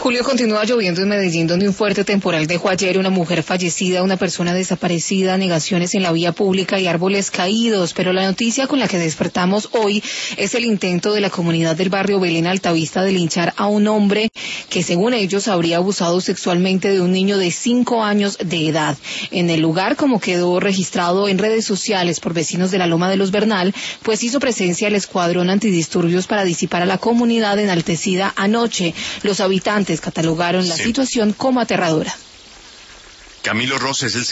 Julio, continúa lloviendo en Medellín, donde un fuerte temporal dejó ayer una mujer fallecida, una persona desaparecida, negaciones en la vía pública y árboles caídos. Pero la noticia con la que despertamos hoy es el intento de la comunidad del barrio Belén Altavista de linchar a un hombre que, según ellos, habría abusado sexualmente de un niño de 5 años de edad. En el lugar, como quedó registrado en redes sociales por vecinos de la Loma de los Bernal, pues hizo presencia el escuadrón antidisturbios para disipar a la comunidad enaltecida anoche. Los habitantes catalogaron la situación como aterradora. Camilo Roses,